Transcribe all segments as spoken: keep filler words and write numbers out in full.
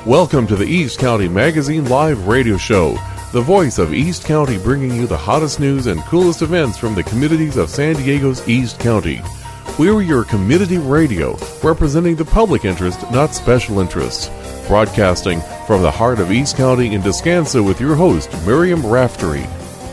Welcome to the East County Magazine Live Radio Show, the voice of East County, bringing you the hottest news and coolest events from the communities of San Diego's East County. We're your community radio, representing the public interest, not special interests. Broadcasting from the heart of East County in Descanso with your host, Miriam Raftery.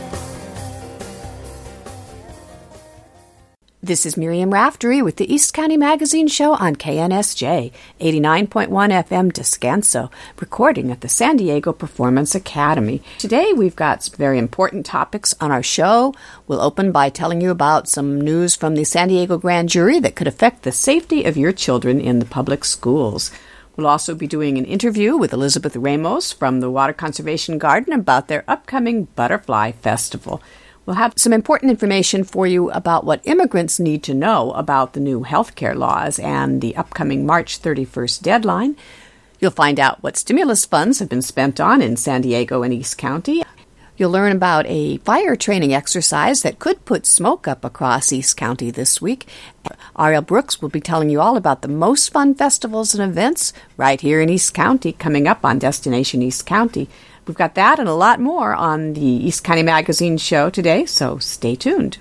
This is Miriam Raftery with the East County Magazine Show on K N S J, eighty-nine point one F M Descanso, recording at the San Diego Performance Academy. Today we've got some very important topics on our show. We'll open by telling you about some news from the San Diego Grand Jury that could affect the safety of your children in the public schools. We'll also be doing an interview with Elizabeth Ramos from the Water Conservation Garden about their upcoming Butterfly Festival. We'll have some important information for you about what immigrants need to know about the new healthcare laws and the upcoming March thirty-first deadline. You'll find out what stimulus funds have been spent on in San Diego and East County. You'll learn about a fire training exercise that could put smoke up across East County this week. Ariel Brooks will be telling you all about the most fun festivals and events right here in East County coming up on Destination East County. We've got that and a lot more on the East County Magazine Show today, so stay tuned.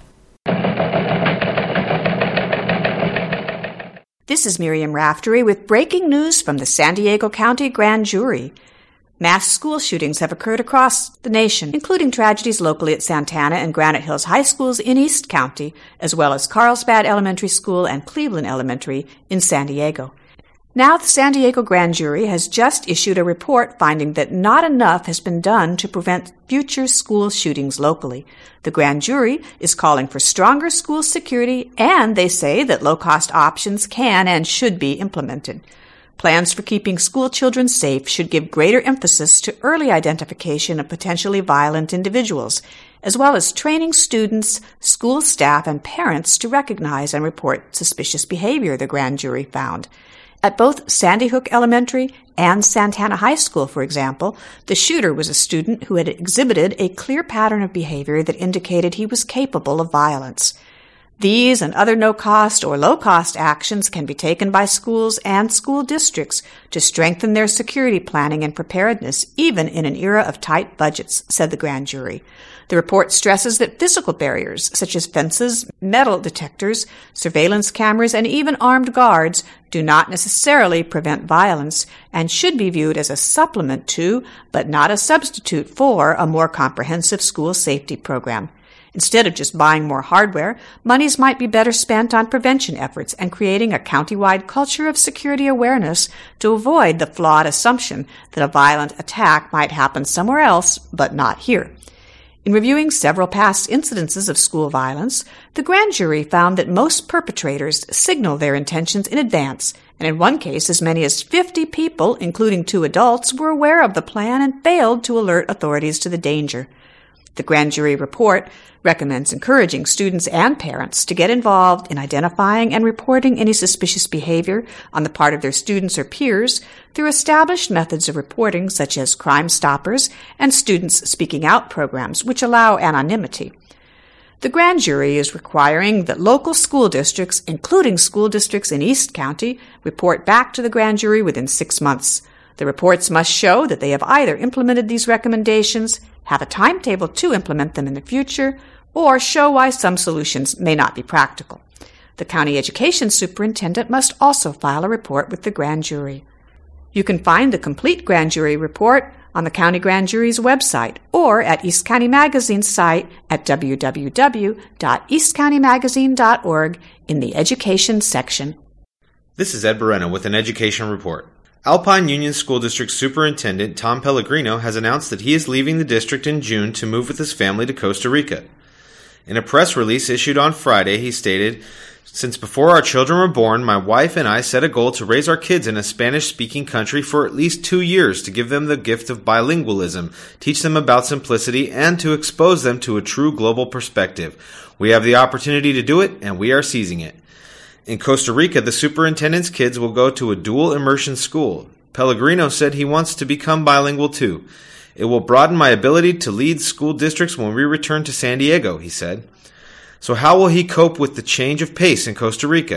This is Miriam Raftery with breaking news from the San Diego County Grand Jury. Mass school shootings have occurred across the nation, including tragedies locally at Santana and Granite Hills High Schools in East County, as well as Carlsbad Elementary School and Cleveland Elementary in San Diego. Now the San Diego Grand Jury has just issued a report finding that not enough has been done to prevent future school shootings locally. The Grand Jury is calling for stronger school security, and they say that low-cost options can and should be implemented. Plans for keeping school children safe should give greater emphasis to early identification of potentially violent individuals, as well as training students, school staff, and parents to recognize and report suspicious behavior, the Grand Jury found. At both Sandy Hook Elementary and Santana High School, for example, the shooter was a student who had exhibited a clear pattern of behavior that indicated he was capable of violence. These and other no-cost or low-cost actions can be taken by schools and school districts to strengthen their security planning and preparedness, even in an era of tight budgets, said the Grand Jury. The report stresses that physical barriers, such as fences, metal detectors, surveillance cameras, and even armed guards, do not necessarily prevent violence and should be viewed as a supplement to, but not a substitute for, a more comprehensive school safety program. Instead of just buying more hardware, monies might be better spent on prevention efforts and creating a countywide culture of security awareness to avoid the flawed assumption that a violent attack might happen somewhere else, but not here. In reviewing several past incidences of school violence, the Grand Jury found that most perpetrators signal their intentions in advance, and in one case as many as fifty people, including two adults, were aware of the plan and failed to alert authorities to the danger. The Grand Jury report recommends encouraging students and parents to get involved in identifying and reporting any suspicious behavior on the part of their students or peers through established methods of reporting such as Crime Stoppers and Students Speaking Out programs, which allow anonymity. The Grand Jury is requiring that local school districts, including school districts in East County, report back to the Grand Jury within six months. The reports must show that they have either implemented these recommendations, have a timetable to implement them in the future, or show why some solutions may not be practical. The county education superintendent must also file a report with the Grand Jury. You can find the complete Grand Jury report on the County Grand Jury's website or at East County Magazine's site at w w w dot east county magazine dot org in the Education section. This is Ed Barrena with an education report. Alpine Union School District Superintendent Tom Pellegrino has announced that he is leaving the district in June to move with his family to Costa Rica. In a press release issued on Friday, he stated, "Since before our children were born, my wife and I set a goal to raise our kids in a Spanish-speaking country for at least two years to give them the gift of bilingualism, teach them about simplicity, and to expose them to a true global perspective. We have the opportunity to do it, and we are seizing it." In Costa Rica, the superintendent's kids will go to a dual immersion school. Pellegrino said he wants to become bilingual too. "It will broaden my ability to lead school districts when we return to San Diego," he said. So how will he cope with the change of pace in Costa Rica?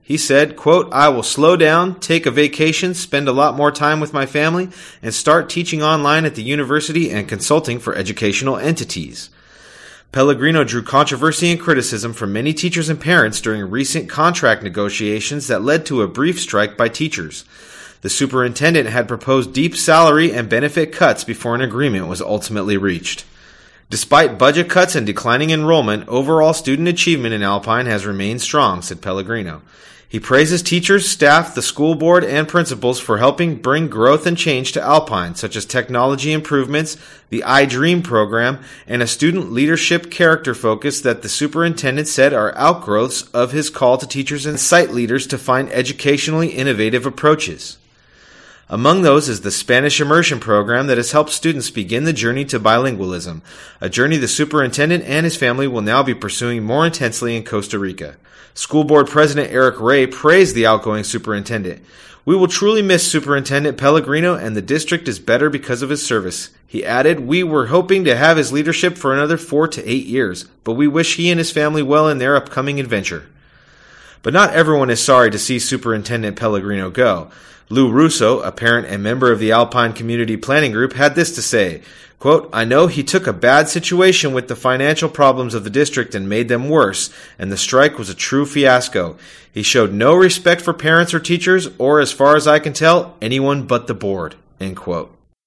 He said, quote, "I will slow down, take a vacation, spend a lot more time with my family, and start teaching online at the university and consulting for educational entities." Pellegrino drew controversy and criticism from many teachers and parents during recent contract negotiations that led to a brief strike by teachers. The superintendent had proposed deep salary and benefit cuts before an agreement was ultimately reached. Despite budget cuts and declining enrollment, overall student achievement in Alpine has remained strong, said Pellegrino. He praises teachers, staff, the school board, and principals for helping bring growth and change to Alpine, such as technology improvements, the iDream program, and a student leadership character focus that the superintendent said are outgrowths of his call to teachers and site leaders to find educationally innovative approaches. Among those is the Spanish Immersion program that has helped students begin the journey to bilingualism, a journey the superintendent and his family will now be pursuing more intensely in Costa Rica. School Board President Eric Ray praised the outgoing superintendent. "We will truly miss Superintendent Pellegrino, and the district is better because of his service." He added, "We were hoping to have his leadership for another four to eight years, but we wish he and his family well in their upcoming adventure." But not everyone is sorry to see Superintendent Pellegrino go. Lou Russo, a parent and member of the Alpine Community Planning Group, had this to say, quote, "I know he took a bad situation with the financial problems of the district and made them worse, and the strike was a true fiasco. He showed no respect for parents or teachers, or, as far as I can tell, anyone but the board," end quote.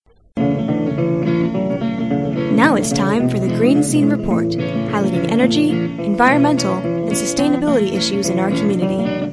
Now it's time for the Green Scene Report, highlighting energy, environmental, and sustainability issues in our community.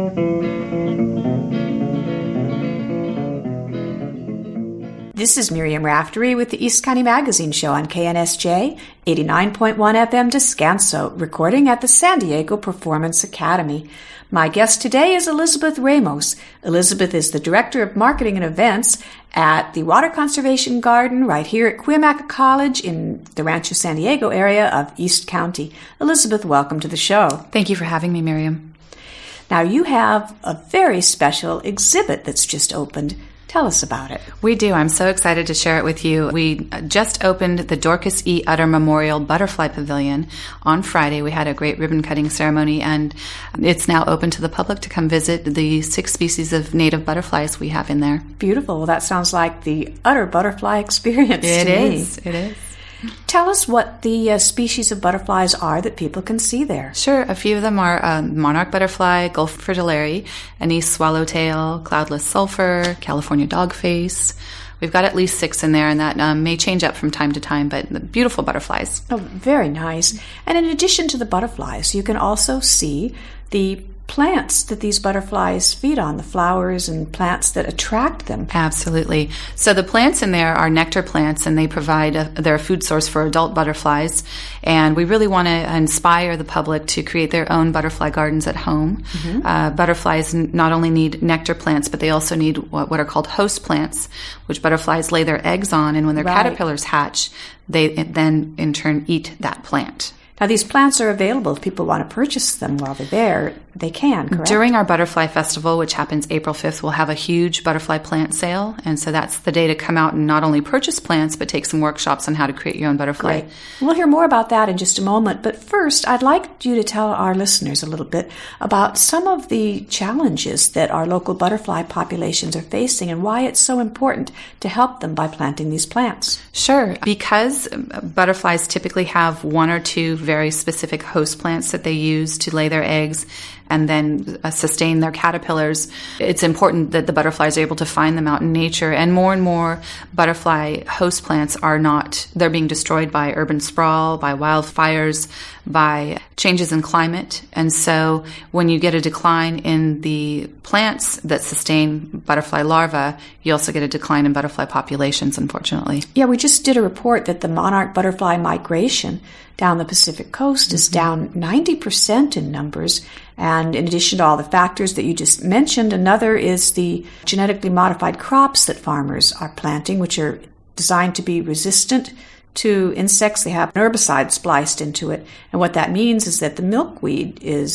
This is Miriam Raftery with the East County Magazine Show on K N S J, eighty-nine point one F M Descanso, recording at the San Diego Performance Academy. My guest today is Elizabeth Ramos. Elizabeth is the Director of Marketing and Events at the Water Conservation Garden right here at Cuyamaca College in the Rancho San Diego area of East County. Elizabeth, welcome to the show. Thank you for having me, Miriam. Now, you have a very special exhibit that's just opened. Tell us about it. We do. I'm so excited to share it with you. We just opened the Dorcas E. Utter Memorial Butterfly Pavilion on Friday. We had a great ribbon cutting ceremony, and it's now open to the public to come visit the six species of native butterflies we have in there. Beautiful. Well, that sounds like the utter butterfly experience It to is. me. It is. Tell us what the uh, species of butterflies are that people can see there. Sure. A few of them are um, monarch butterfly, Gulf fritillary, anise swallowtail, cloudless sulfur, California dogface. We've got at least six in there, and that um, may change up from time to time, but beautiful butterflies. Oh, very nice. And in addition to the butterflies, you can also see the plants that these butterflies feed on, the flowers and plants that attract them. Absolutely. So the plants in there are nectar plants, and they provide a, they're a food source for adult butterflies. And we really want to inspire the public to create their own butterfly gardens at home. Mm-hmm. Uh, butterflies not only need nectar plants, but they also need what, what are called host plants, which butterflies lay their eggs on. And when their Right. caterpillars hatch, they then in turn eat that plant. Now, these plants are available. If people want to purchase them while they're there, they can, correct? During our Butterfly Festival, which happens April fifth, we'll have a huge butterfly plant sale. And so that's the day to come out and not only purchase plants, but take some workshops on how to create your own butterfly. Great. We'll hear more about that in just a moment. But first, I'd like you to tell our listeners a little bit about some of the challenges that our local butterfly populations are facing and why it's so important to help them by planting these plants. Sure. Because butterflies typically have one or two very specific host plants that they use to lay their eggs and then uh, sustain their caterpillars, it's important that the butterflies are able to find them out in nature. And more and more butterfly host plants are not, they're being destroyed by urban sprawl, by wildfires, by changes in climate. And so when you get a decline in the plants that sustain butterfly larvae, you also get a decline in butterfly populations, unfortunately. Yeah, we just did a report that the monarch butterfly migration down the Pacific coast mm-hmm. is down ninety percent in numbers. And in addition to all the factors that you just mentioned, another is the genetically modified crops that farmers are planting, which are designed to be resistant to insects. They have an herbicide spliced into it. And what that means is that the milkweed is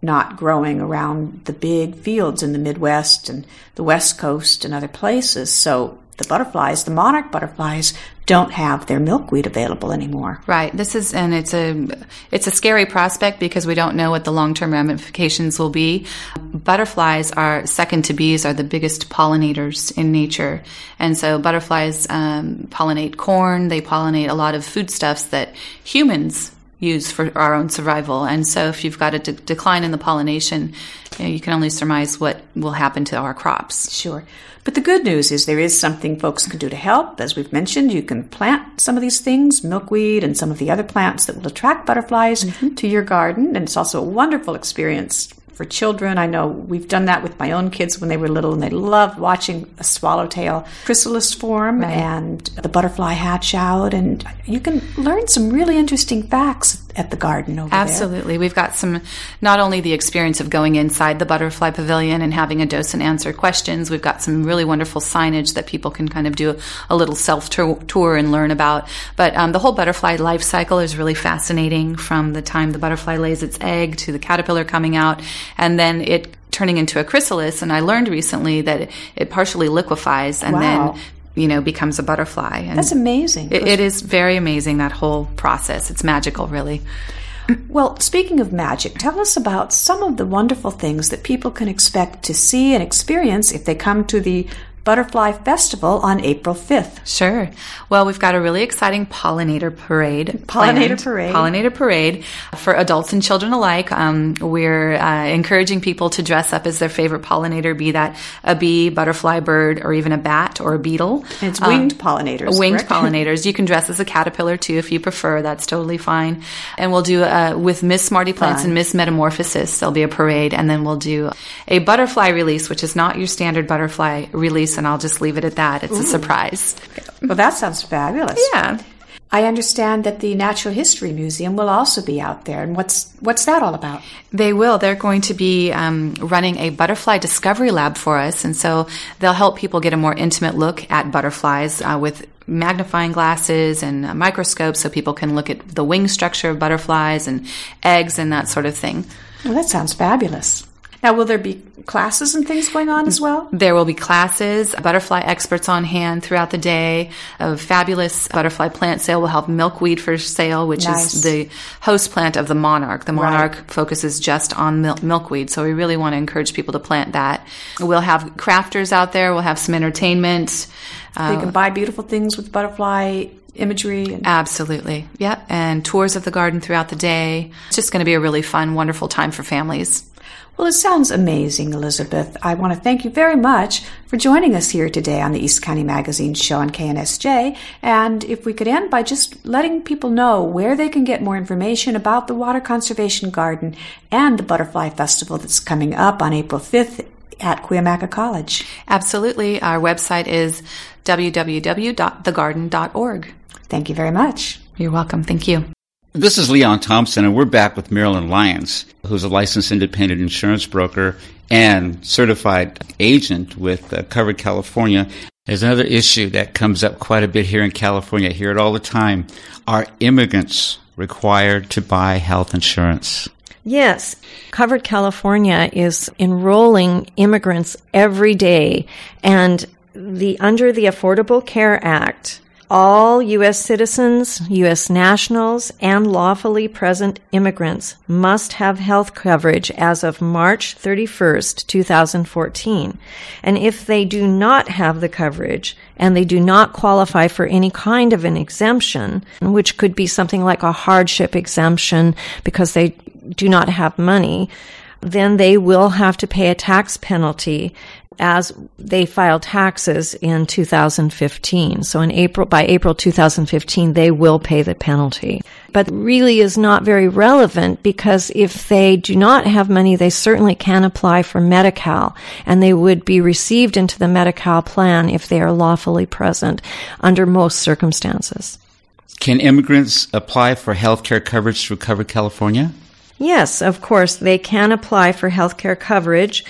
not growing around the big fields in the Midwest and the West Coast and other places. So the butterflies, the monarch butterflies, don't have their milkweed available anymore. Right. This is, and it's a, it's a scary prospect because we don't know what the long-term ramifications will be. Butterflies are, second to bees, are the biggest pollinators in nature. And so butterflies um, pollinate corn, they pollinate a lot of foodstuffs that humans use for our own survival. And so if you've got a de- decline in the pollination, you know, you can only surmise what will happen to our crops. Sure. But the good news is there is something folks can do to help. As we've mentioned, you can plant some of these things, milkweed and some of the other plants that will attract butterflies mm-hmm. to your garden. And it's also a wonderful experience for children. I know we've done that with my own kids when they were little, and they loved watching a swallowtail chrysalis form right. and the butterfly hatch out. And you can learn some really interesting facts at the garden over Absolutely. there. Absolutely. We've got some, not only the experience of going inside the butterfly pavilion and having a docent answer questions, we've got some really wonderful signage that people can kind of do a little self-tour and learn about. But um, the whole butterfly life cycle is really fascinating, from the time the butterfly lays its egg to the caterpillar coming out, and then it turning into a chrysalis. And I learned recently that it, it partially liquefies and wow. then you know, becomes a butterfly. And that's amazing. It, it is very amazing, that whole process. It's magical, really. Well, speaking of magic, tell us about some of the wonderful things that people can expect to see and experience if they come to the Butterfly Festival on April fifth. Sure. Well, we've got a really exciting pollinator parade. Pollinator planned. parade. Pollinator parade for adults and children alike. Um, we're uh, encouraging people to dress up as their favorite pollinator, be that a bee, butterfly, bird, or even a bat or a beetle. And it's winged um, pollinators. Winged correct? pollinators. You can dress as a caterpillar too if you prefer. That's totally fine. And we'll do uh, with Miss Smarty Plants Fun. and Miss Metamorphosis. There'll be a parade, and then we'll do a butterfly release, which is not your standard butterfly release. And I'll just leave it at that. It's Ooh. a surprise. Well, that sounds fabulous. Yeah. I understand that the Natural History Museum will also be out there. And what's what's that all about? They will. They're going to be um, running a butterfly discovery lab for us. And so they'll help people get a more intimate look at butterflies uh, with magnifying glasses and uh, microscopes, so people can look at the wing structure of butterflies and eggs and that sort of thing. Well, that sounds fabulous. Now, will there be classes and things going on as well? There will be classes, butterfly experts on hand throughout the day. A fabulous butterfly plant sale. We'll have milkweed for sale, which nice. is the host plant of the monarch. The monarch right. focuses just on mil- milkweed, so we really want to encourage people to plant that. We'll have crafters out there. We'll have some entertainment. Uh, you can buy beautiful things with butterfly imagery. And- Absolutely. Yep. And tours of the garden throughout the day. It's just going to be a really fun, wonderful time for families. Well, it sounds amazing, Elizabeth. I want to thank you very much for joining us here today on the East County Magazine show on K N S J. And if we could end by just letting people know where they can get more information about the Water Conservation Garden and the Butterfly Festival that's coming up on April fifth at Cuyamaca College. Absolutely. Our website is w w w dot the garden dot org. Thank you very much. You're welcome. Thank you. This is Leon Thompson, and we're back with Marilyn Lyons, who's a licensed independent insurance broker and certified agent with uh, Covered California. There's another issue that comes up quite a bit here in California. I hear it all the time. Are immigrants required to buy health insurance? Yes. Covered California is enrolling immigrants every day, and the under the Affordable Care Act, all U S citizens, U S nationals, and lawfully present immigrants must have health coverage as of March thirty-first, twenty fourteen. And if they do not have the coverage and they do not qualify for any kind of an exemption, which could be something like a hardship exemption because they do not have money, then they will have to pay a tax penalty as they file taxes in two thousand fifteen. So in April, by April two thousand fifteen, they will pay the penalty. But really is not very relevant, because if they do not have money, they certainly can apply for Medi-Cal, and they would be received into the Medi-Cal plan if they are lawfully present under most circumstances. Can immigrants apply for health care coverage through Covered California? Yes, of course, they can apply for health care coverage.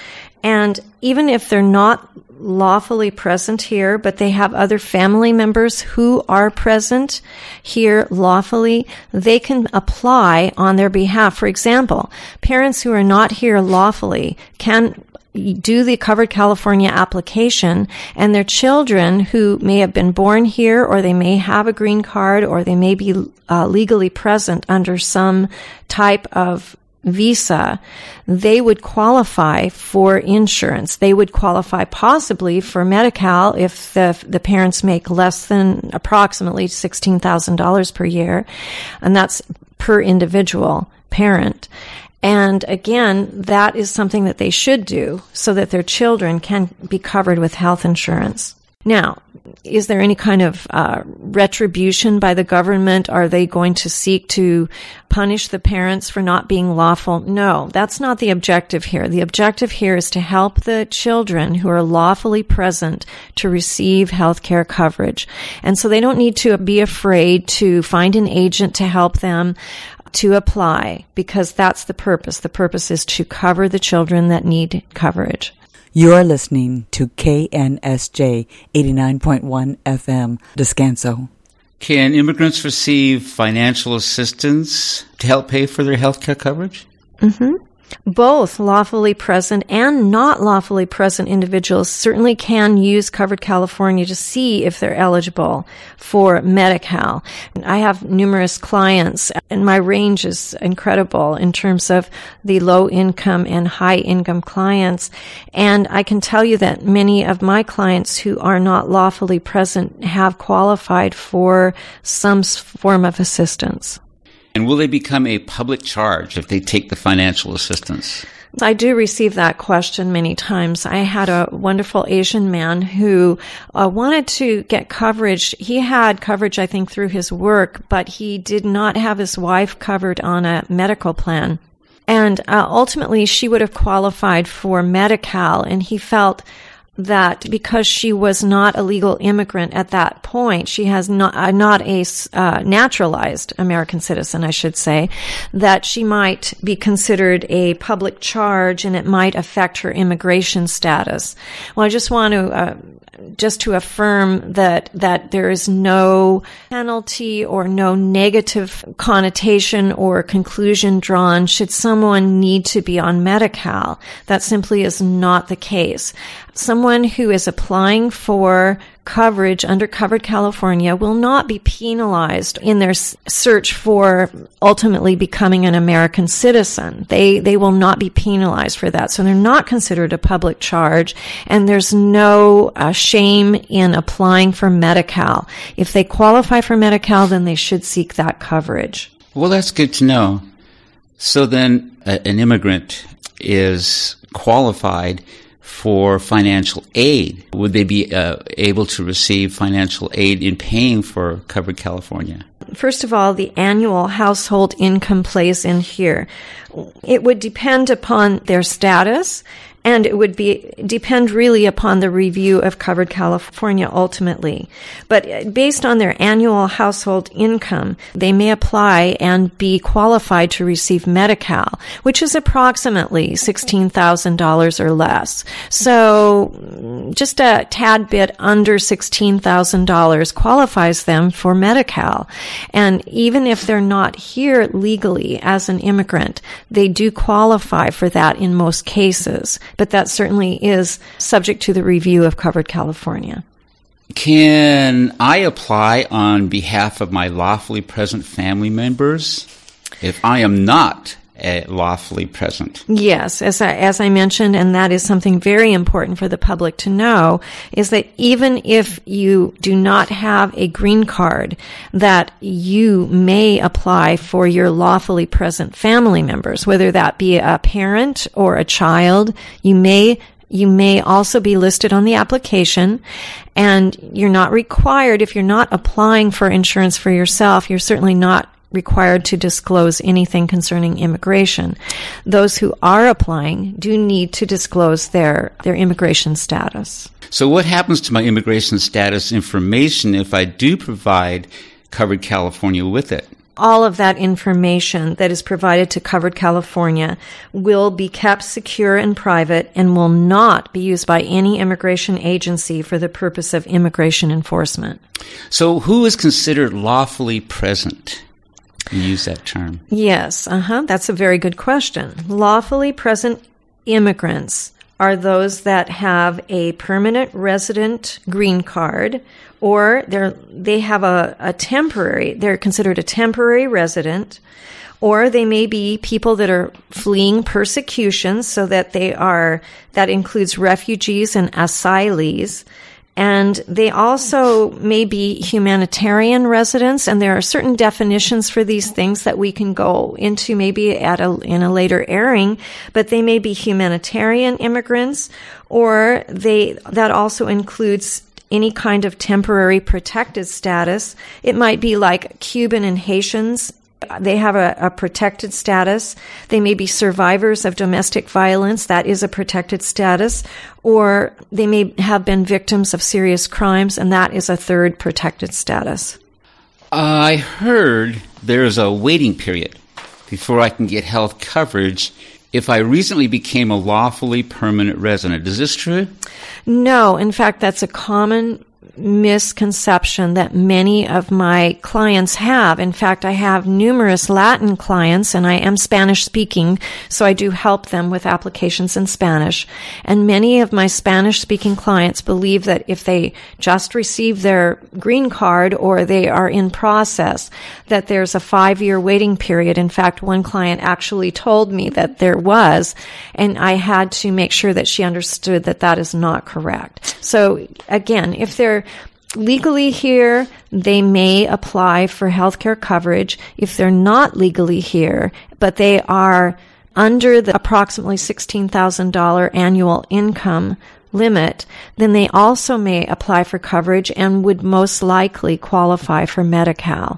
And even if they're not lawfully present here, but they have other family members who are present here lawfully, they can apply on their behalf. For example, parents who are not here lawfully can do the Covered California application, and their children who may have been born here, or they may have a green card, or they may be uh, legally present under some type of visa, they would qualify for insurance. They would qualify possibly for Medi-Cal if the the parents make less than approximately sixteen thousand dollars per year, and that's per individual parent. And again, that is something that they should do so that their children can be covered with health insurance. Now, is there any kind of uh, retribution by the government? Are they going to seek to punish the parents for not being lawful? No, that's not the objective here. The objective here is to help the children who are lawfully present to receive health care coverage. And so they don't need to be afraid to find an agent to help them to apply, because that's the purpose. The purpose is to cover the children that need coverage. You're listening to K N S J eighty-nine point one F M, Descanso. Can immigrants receive financial assistance to help pay for their health care coverage? Mm-hmm. Both lawfully present and not lawfully present individuals certainly can use Covered California to see if they're eligible for Medi-Cal. I have numerous clients, and my range is incredible in terms of the low-income and high-income clients. And I can tell you that many of my clients who are not lawfully present have qualified for some form of assistance. And will they become a public charge if they take the financial assistance? I do receive that question many times. I had a wonderful Asian man who uh, wanted to get coverage. He had coverage, I think, through his work, but he did not have his wife covered on a medical plan. And uh, ultimately, she would have qualified for Medi-Cal, and he felt that because she was not a legal immigrant at that point, she has not uh, not a uh, naturalized American citizen, I should say, that she might be considered a public charge and it might affect her immigration status. Well, I just want to uh, just to affirm that that there is no penalty or no negative connotation or conclusion drawn should someone need to be on Medi-Cal. That simply is not the case. Someone who is applying for coverage under Covered California will not be penalized in their search for ultimately becoming an American citizen. They they will not be penalized for that. So they're not considered a public charge, and there's no uh, shame in applying for Medi-Cal. If they qualify for Medi-Cal, then they should seek that coverage. Well, that's good to know. So then uh, an immigrant is qualified for financial aid. Would they be uh, able to receive financial aid in paying for Covered California? First of all, the annual household income plays in here. It would depend upon their status, and it would be depend really upon the review of Covered California ultimately. But based on their annual household income, they may apply and be qualified to receive Medi-Cal, which is approximately sixteen thousand dollars or less. So just a tad bit under sixteen thousand dollars qualifies them for Medi-Cal. And even if they're not here legally as an immigrant, they do qualify for that in most cases. But that certainly is subject to the review of Covered California. Can I apply on behalf of my lawfully present family members if I am not uh, lawfully present? Yes, as I, as I mentioned, and that is something very important for the public to know, is that even if you do not have a green card, that you may apply for your lawfully present family members, whether that be a parent or a child. You may You may also be listed on the application, and you're not required, if you're not applying for insurance for yourself, you're certainly not required to disclose anything concerning immigration. Those who are applying do need to disclose their, their immigration status. So what happens to my immigration status information if I do provide Covered California with it? All of that information that is provided to Covered California will be kept secure and private and will not be used by any immigration agency for the purpose of immigration enforcement. So who is considered lawfully present? You use that term. Yes, uh-huh. That's a very good question. Lawfully present immigrants are those that have a permanent resident green card, or they're, they have a, a temporary, they're considered a temporary resident, or they may be people that are fleeing persecution, so that they are, that includes refugees and asylees. And they also may be humanitarian residents, and there are certain definitions for these things that we can go into maybe at a, in a later airing, but they may be humanitarian immigrants, or they, that also includes any kind of temporary protected status. It might be like Cuban and Haitians. They have a, a protected status. They may be survivors of domestic violence. That is a protected status. Or they may have been victims of serious crimes, and that is a third protected status. I heard there's a waiting period before I can get health coverage if I recently became a lawfully permanent resident. Is this true? No. In fact, that's a common misconception that many of my clients have. In fact, I have numerous Latin clients, and I am Spanish speaking, so I do help them with applications in Spanish. And many of my Spanish speaking clients believe that if they just receive their green card or they are in process, that there's a five-year waiting period. In fact, one client actually told me that there was, and I had to make sure that she understood that that is not correct. So again, if they're legally here, they may apply for healthcare coverage. If they're not legally here, but they are under the approximately sixteen thousand dollars annual income limit, then they also may apply for coverage and would most likely qualify for Medi-Cal.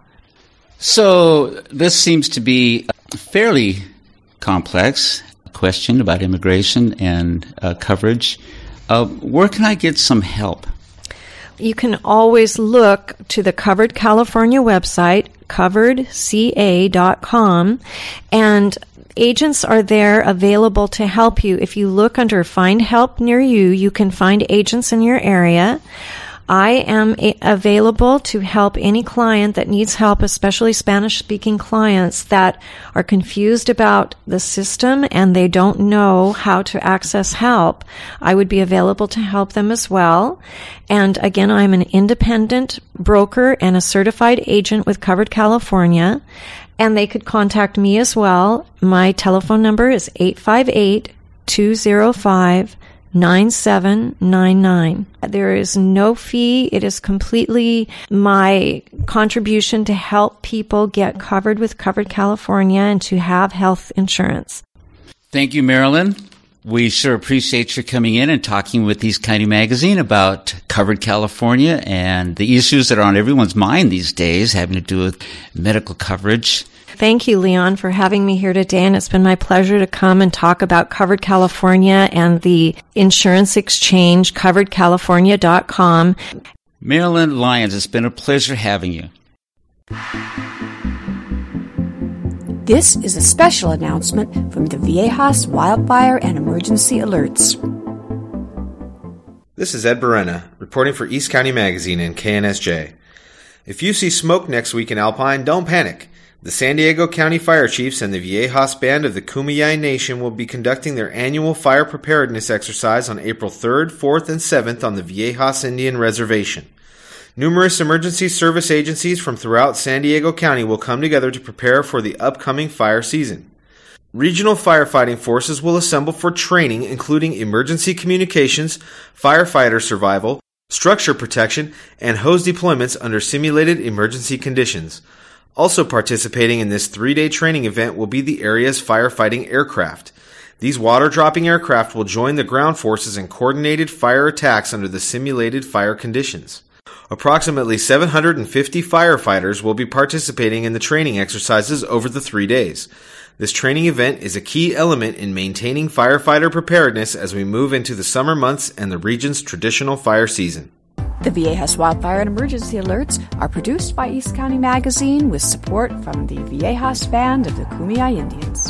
So this seems to be a fairly complex question about immigration and uh, coverage. Uh, where can I get some help? You can always look to the Covered California website, covered c a dot com, and agents are there available to help you. If you look under Find Help Near You, you can find agents in your area. I am a- available to help any client that needs help, especially Spanish-speaking clients that are confused about the system and they don't know how to access help. I would be available to help them as well. And again, I'm an independent broker and a certified agent with Covered California, and they could contact me as well. My telephone number is eight five eight, two zero five, nine seven nine nine. There is no fee. It is completely my contribution to help people get covered with Covered California and to have health insurance. Thank you, Marilyn. We sure appreciate your coming in and talking with East County Magazine about Covered California and the issues that are on everyone's mind these days having to do with medical coverage. Thank you, Leon, for having me here today, and it's been my pleasure to come and talk about Covered California and the insurance exchange, covered california dot com. Marilyn Lyons, it's been a pleasure having you. This is a special announcement from the Viejas Wildfire and Emergency Alerts. This is Ed Berena, reporting for East County Magazine and K N S J. If you see smoke next week in Alpine, don't panic. The San Diego County Fire Chiefs and the Viejas Band of the Kumeyaay Nation will be conducting their annual fire preparedness exercise on April third, fourth, and seventh on the Viejas Indian Reservation. Numerous emergency service agencies from throughout San Diego County will come together to prepare for the upcoming fire season. Regional firefighting forces will assemble for training including emergency communications, firefighter survival, structure protection, and hose deployments under simulated emergency conditions. Also participating in this three-day training event will be the area's firefighting aircraft. These water-dropping aircraft will join the ground forces in coordinated fire attacks under the simulated fire conditions. Approximately seven hundred fifty firefighters will be participating in the training exercises over the three days. This training event is a key element in maintaining firefighter preparedness as we move into the summer months and the region's traditional fire season. The V A House Wildfire and Emergency Alerts are produced by East County Magazine with support from the V A House Band of the Kumeyaay Indians.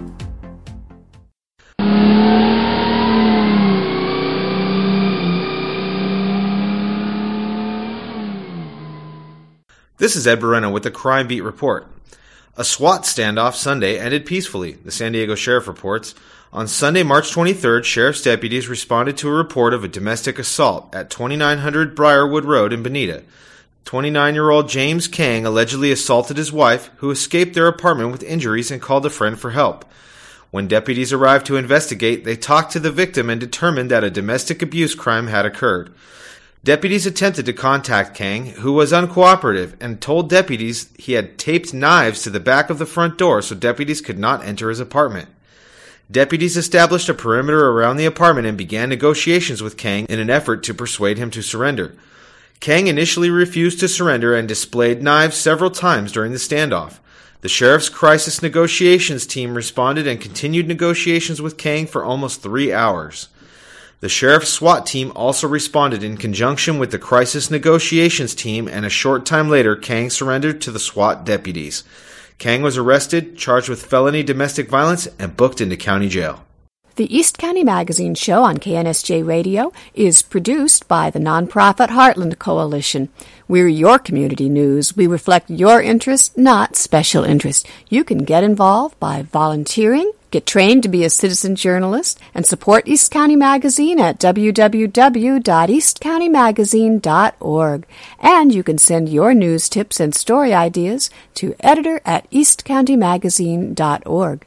This is Ed Moreno with the Crime Beat Report. A SWAT standoff Sunday ended peacefully, the San Diego Sheriff reports. On Sunday, March twenty-third, sheriff's deputies responded to a report of a domestic assault at twenty-nine hundred Briarwood Road in Bonita. twenty-nine-year-old James Kang allegedly assaulted his wife, who escaped their apartment with injuries and called a friend for help. When deputies arrived to investigate, they talked to the victim and determined that a domestic abuse crime had occurred. Deputies attempted to contact Kang, who was uncooperative, and told deputies he had taped knives to the back of the front door so deputies could not enter his apartment. Deputies established a perimeter around the apartment and began negotiations with Kang in an effort to persuade him to surrender. Kang initially refused to surrender and displayed knives several times during the standoff. The sheriff's crisis negotiations team responded and continued negotiations with Kang for almost three hours. The sheriff's SWAT team also responded in conjunction with the crisis negotiations team, and a short time later, Kang surrendered to the SWAT deputies. Kang was arrested, charged with felony domestic violence, and booked into county jail. The East County Magazine show on K N S J Radio is produced by the nonprofit Heartland Coalition. We're your community news. We reflect your interest, not special interest. You can get involved by volunteering, get trained to be a citizen journalist, and support East County Magazine at w w w dot east county magazine dot org. And you can send your news tips and story ideas to editor at east county magazine dot org.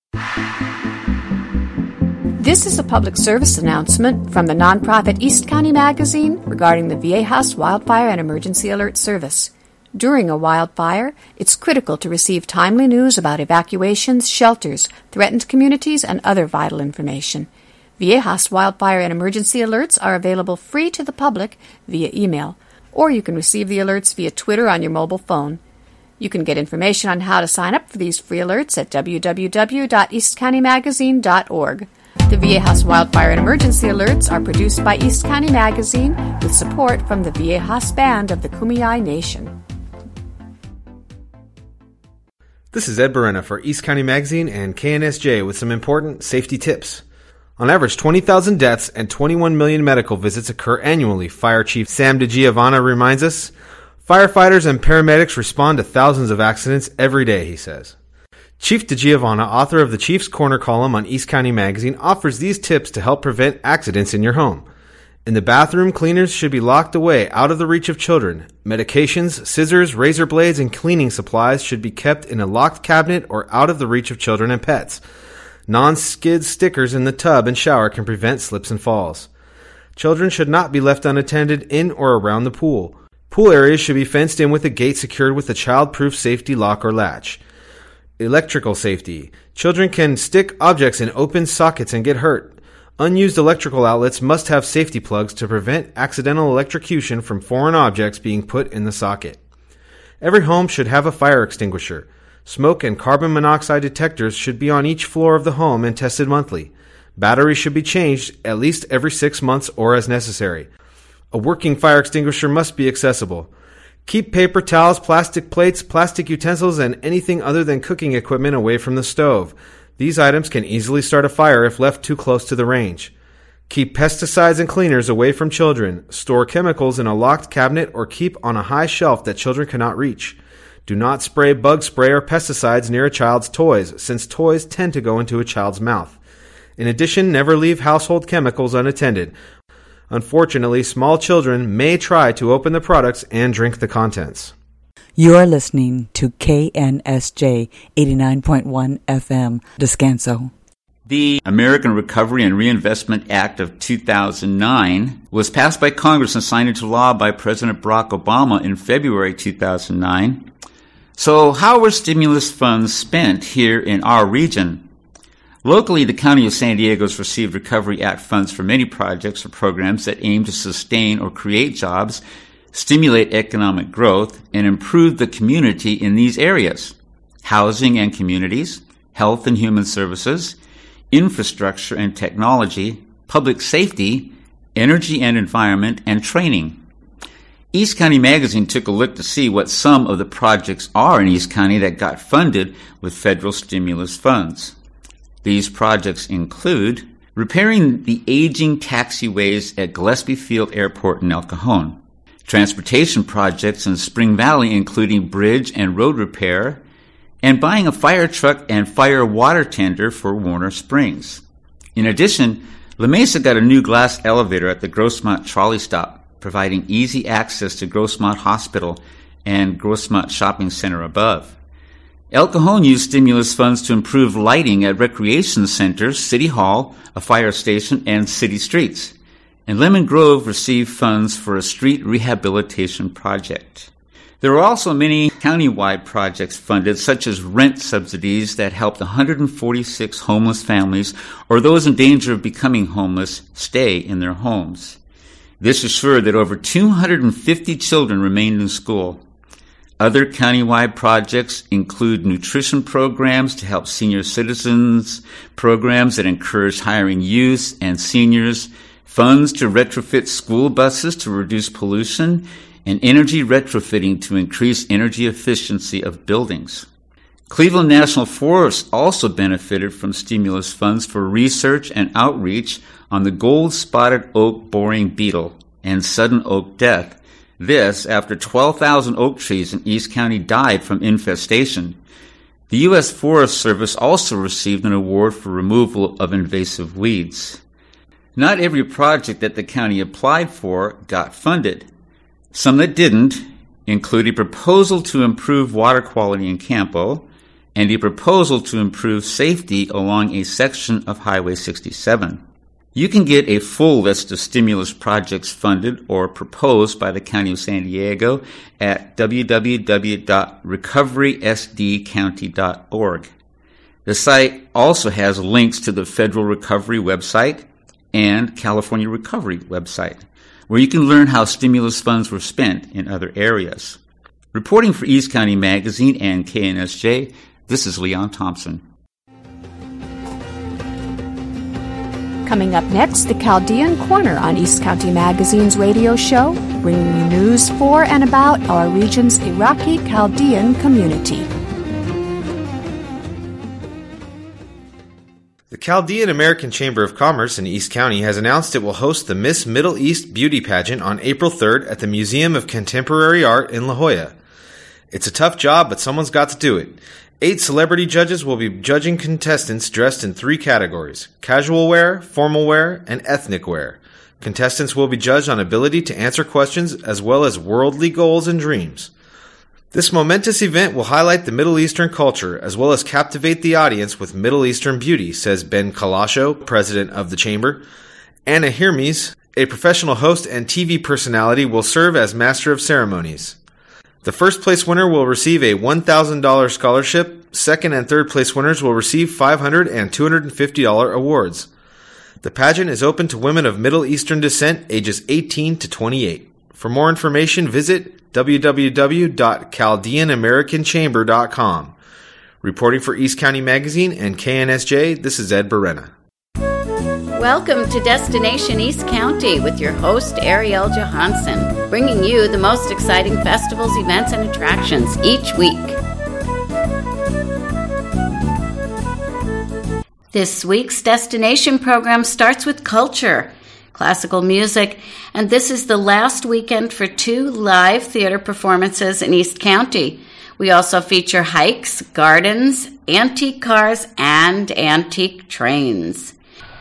This is a public service announcement from the nonprofit East County Magazine regarding the V A House Wildfire and Emergency Alert Service. During a wildfire, it's critical to receive timely news about evacuations, shelters, threatened communities, and other vital information. V A House Wildfire and Emergency Alerts are available free to the public via email, or you can receive the alerts via Twitter on your mobile phone. You can get information on how to sign up for these free alerts at w w w dot east county magazine dot org. The V A House Wildfire and Emergency Alerts are produced by East County Magazine with support from the V A House Band of the Kumeyaay Nation. This is Ed Moreno for East County Magazine and K N S J with some important safety tips. On average, twenty thousand deaths and twenty-one million medical visits occur annually, Fire Chief Sam DiGiovanna reminds us. Firefighters and paramedics respond to thousands of accidents every day, he says. Chief DiGiovanna, author of the Chief's Corner column on East County Magazine, offers these tips to help prevent accidents in your home. In the bathroom, cleaners should be locked away, out of the reach of children. Medications, scissors, razor blades, and cleaning supplies should be kept in a locked cabinet or out of the reach of children and pets. Non-skid stickers in the tub and shower can prevent slips and falls. Children should not be left unattended in or around the pool. Pool areas should be fenced in with a gate secured with a child-proof safety lock or latch. Electrical safety. Children can stick objects in open sockets and get hurt. Unused electrical outlets must have safety plugs to prevent accidental electrocution from foreign objects being put in the socket. Every home should have a fire extinguisher. Smoke and carbon monoxide detectors should be on each floor of the home and tested monthly. Batteries should be changed at least every six months or as necessary. A working fire extinguisher must be accessible. Keep paper towels, plastic plates, plastic utensils, and anything other than cooking equipment away from the stove. These items can easily start a fire if left too close to the range. Keep pesticides and cleaners away from children. Store chemicals in a locked cabinet or keep on a high shelf that children cannot reach. Do not spray bug spray or pesticides near a child's toys, since toys tend to go into a child's mouth. In addition, never leave household chemicals unattended. Unfortunately, small children may try to open the products and drink the contents. You're listening to K N S J eighty-nine point one F M, Descanso. The American Recovery and Reinvestment Act of two thousand nine was passed by Congress and signed into law by President Barack Obama in February two thousand nine. So how were stimulus funds spent here in our region? Locally, the County of San Diego has received Recovery Act funds for many projects or programs that aim to sustain or create jobs, stimulate economic growth, and improve the community in these areas: housing and communities, health and human services, infrastructure and technology, public safety, energy and environment, and training. East County Magazine took a look to see what some of the projects are in East County that got funded with federal stimulus funds. These projects include repairing the aging taxiways at Gillespie Field Airport in El Cajon, transportation projects in Spring Valley including bridge and road repair, and buying a fire truck and fire water tender for Warner Springs. In addition, La Mesa got a new glass elevator at the Grossmont trolley stop, providing easy access to Grossmont Hospital and Grossmont Shopping Center above. El Cajon used stimulus funds to improve lighting at recreation centers, City Hall, a fire station, and city streets. And Lemon Grove received funds for a street rehabilitation project. There were also many countywide projects funded, such as rent subsidies that helped one hundred forty-six homeless families or those in danger of becoming homeless stay in their homes. This assured that over two hundred fifty children remained in school. Other countywide projects include nutrition programs to help senior citizens, programs that encourage hiring youth and seniors, funds to retrofit school buses to reduce pollution, and energy retrofitting to increase energy efficiency of buildings. Cleveland National Forest also benefited from stimulus funds for research and outreach on the gold-spotted oak boring beetle and sudden oak death. This after twelve thousand oak trees in East County died from infestation. The U S Forest Service also received an award for removal of invasive weeds. Not every project that the county applied for got funded. Some that didn't include a proposal to improve water quality in Campo and a proposal to improve safety along a section of Highway sixty-seven. You can get a full list of stimulus projects funded or proposed by the County of San Diego at w w w dot recovery s d county dot org. The site also has links to the Federal Recovery website and California Recovery website, where you can learn how stimulus funds were spent in other areas. Reporting for East County Magazine and K N S J, this is Leon Thompson. Coming up next, the Chaldean Corner on East County Magazine's radio show, bringing you news for and about our region's Iraqi Chaldean community. The Chaldean American Chamber of Commerce in East County has announced it will host the Miss Middle East Beauty Pageant on April third at the Museum of Contemporary Art in La Jolla. It's a tough job, but someone's got to do it. Eight celebrity judges will be judging contestants dressed in three categories: casual wear, formal wear, and ethnic wear. Contestants will be judged on ability to answer questions as well as worldly goals and dreams. This momentous event will highlight the Middle Eastern culture as well as captivate the audience with Middle Eastern beauty, says Ben Kalasho, president of the chamber. Anna Hermes, a professional host and T V personality, will serve as master of ceremonies. The first place winner will receive a one thousand dollars scholarship. Second and third place winners will receive five hundred dollars and two hundred fifty dollars awards. The pageant is open to women of Middle Eastern descent ages eighteen to twenty-eight. For more information, visit w w w dot chaldean american chamber dot com. Reporting for East County Magazine and K N S J, this is Ed Berena. Welcome to Destination East County with your host, Ariel Johansson, bringing you the most exciting festivals, events, and attractions each week. This week's destination program starts with culture, classical music, and this is the last weekend for two live theater performances in East County. We also feature hikes, gardens, antique cars, and antique trains.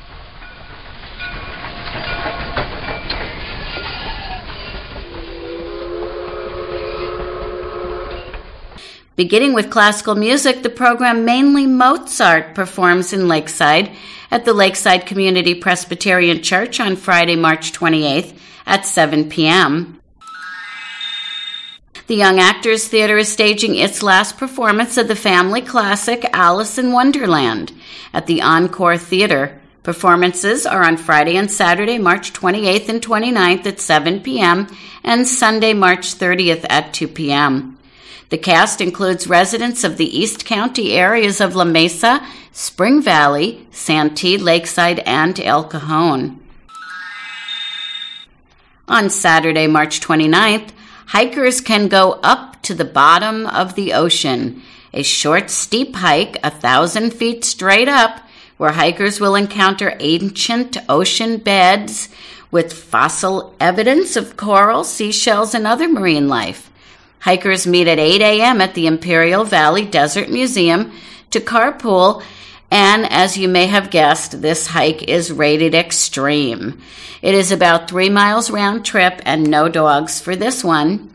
Beginning with classical music, the program Mainly Mozart performs in Lakeside at the Lakeside Community Presbyterian Church on Friday, March twenty-eighth at seven p.m. The Young Actors Theater is staging its last performance of the family classic Alice in Wonderland at the Encore Theater. Performances are on Friday and Saturday, March twenty-eighth and twenty-ninth at seven p.m. and Sunday, March thirtieth at two p.m. The cast includes residents of the East County areas of La Mesa, Spring Valley, Santee, Lakeside, and El Cajon. On Saturday, March twenty-ninth, hikers can go up to the bottom of the ocean. A short, steep hike, a thousand feet straight up, where hikers will encounter ancient ocean beds with fossil evidence of coral, seashells, and other marine life. Hikers meet at eight a.m. at the Imperial Valley Desert Museum to carpool, and as you may have guessed, this hike is rated extreme. It is about three miles round trip and no dogs for this one.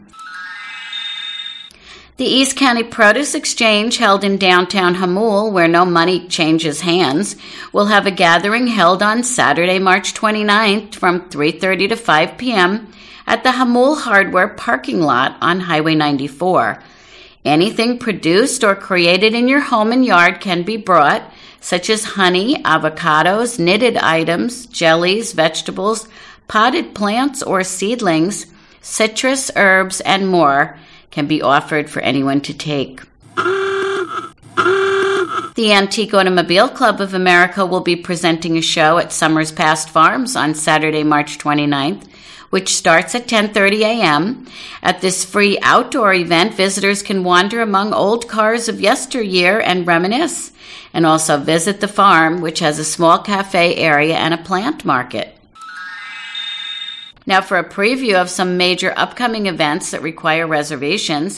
The East County Produce Exchange, held in downtown Hamul, where no money changes hands, will have a gathering held on Saturday, March twenty-ninth from three thirty to five p.m. at the Hamul Hardware parking lot on Highway ninety-four. Anything produced or created in your home and yard can be brought, such as honey, avocados, knitted items, jellies, vegetables, potted plants or seedlings, citrus, herbs, and more can be offered for anyone to take. The Antique Automobile Club of America will be presenting a show at Summers Past Farms on Saturday, March twenty-ninth, which starts at ten thirty a.m. At this free outdoor event, visitors can wander among old cars of yesteryear and reminisce, and also visit the farm, which has a small cafe area and a plant market. Now for a preview of some major upcoming events that require reservations.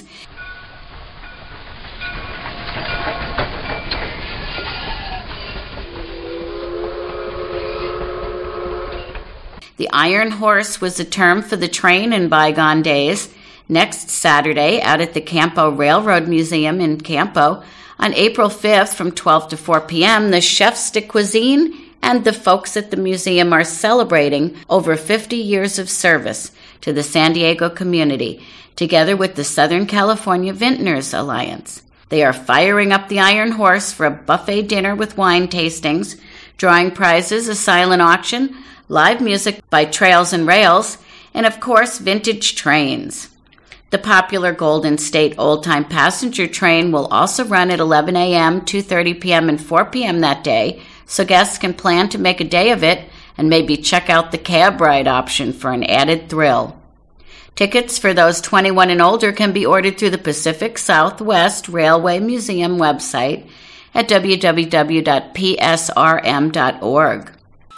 The Iron Horse was a term for the train in bygone days. Next Saturday, out at the Campo Railroad Museum in Campo, on April fifth from twelve to four p.m., the chefs de cuisine and the folks at the museum are celebrating over fifty years of service to the San Diego community, together with the Southern California Vintners Alliance. They are firing up the Iron Horse for a buffet dinner with wine tastings, drawing prizes, a silent auction, live music by Trails and Rails, and of course, vintage trains. The popular Golden State old-time passenger train will also run at eleven a.m., two thirty p.m., and four p.m. that day, so guests can plan to make a day of it and maybe check out the cab ride option for an added thrill. Tickets for those twenty-one and older can be ordered through the Pacific Southwest Railway Museum website at w w w dot p s r m dot org.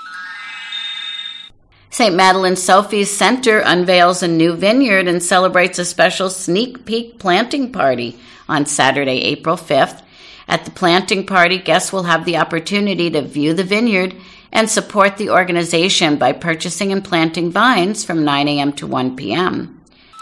Saint Madeleine Sophie's Center unveils a new vineyard and celebrates a special sneak peek planting party on Saturday, April fifth. At the planting party, guests will have the opportunity to view the vineyard and support the organization by purchasing and planting vines from nine a.m. to one p.m.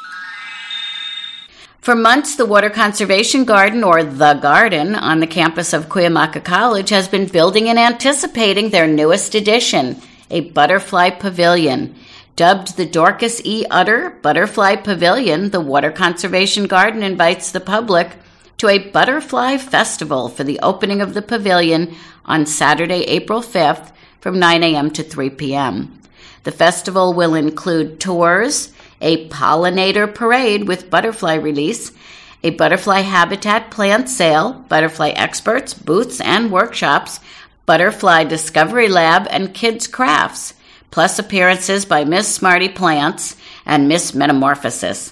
For months, the Water Conservation Garden, or The Garden, on the campus of Cuyamaca College has been building and anticipating their newest addition, a butterfly pavilion. Dubbed the Dorcas E. Utter Butterfly Pavilion, the Water Conservation Garden invites the public to a butterfly festival for the opening of the pavilion on Saturday, April fifth from nine a.m. to three p.m. The festival will include tours, a pollinator parade with butterfly release, a butterfly habitat plant sale, butterfly experts, booths and workshops, butterfly discovery lab, and kids' crafts, plus appearances by Miss Smarty Plants and Miss Metamorphosis.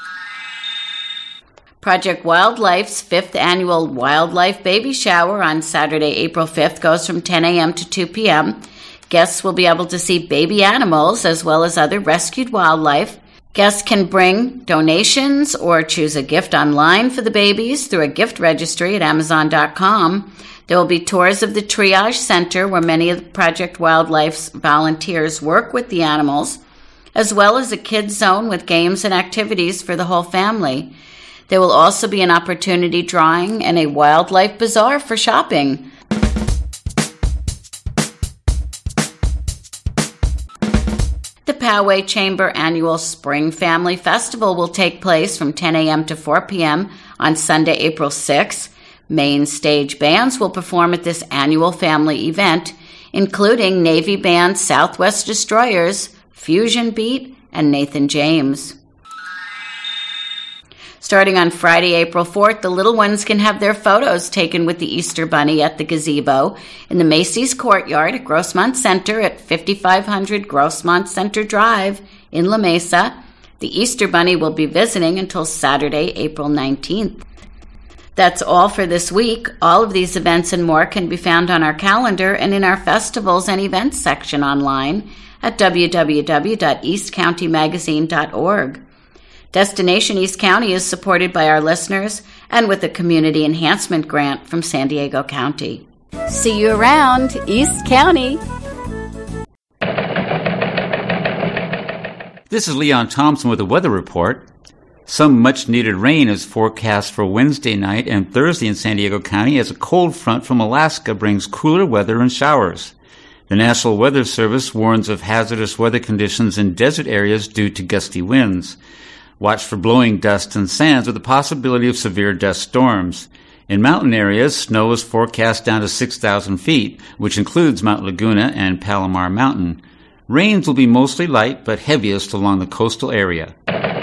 Project Wildlife's fifth annual Wildlife Baby Shower on Saturday, April fifth goes from ten a.m. to two p.m. Guests will be able to see baby animals as well as other rescued wildlife. Guests can bring donations or choose a gift online for the babies through a gift registry at amazon dot com. There will be tours of the triage center where many of Project Wildlife's volunteers work with the animals, as well as a kids zone with games and activities for the whole family. There will also be an opportunity drawing and a wildlife bazaar for shopping. The Poway Chamber Annual Spring Family Festival will take place from ten a.m. to four p.m. on Sunday, April sixth. Main stage bands will perform at this annual family event, including Navy band Southwest Destroyers, Fusion Beat, and Nathan James. Starting on Friday, April fourth, the little ones can have their photos taken with the Easter Bunny at the gazebo in the Macy's Courtyard at Grossmont Center at fifty-five hundred Grossmont Center Drive in La Mesa. The Easter Bunny will be visiting until Saturday, April nineteenth. That's all for this week. All of these events and more can be found on our calendar and in our festivals and events section online at w w w dot east county magazine dot org. Destination East County is supported by our listeners and with a community enhancement grant from San Diego County. See you around, East County. This is Leon Thompson with a weather report. Some much-needed rain is forecast for Wednesday night and Thursday in San Diego County as a cold front from Alaska brings cooler weather and showers. The National Weather Service warns of hazardous weather conditions in desert areas due to gusty winds. Watch for blowing dust and sands with the possibility of severe dust storms. In mountain areas, snow is forecast down to six thousand feet, which includes Mount Laguna and Palomar Mountain. Rains will be mostly light, but heaviest along the coastal area.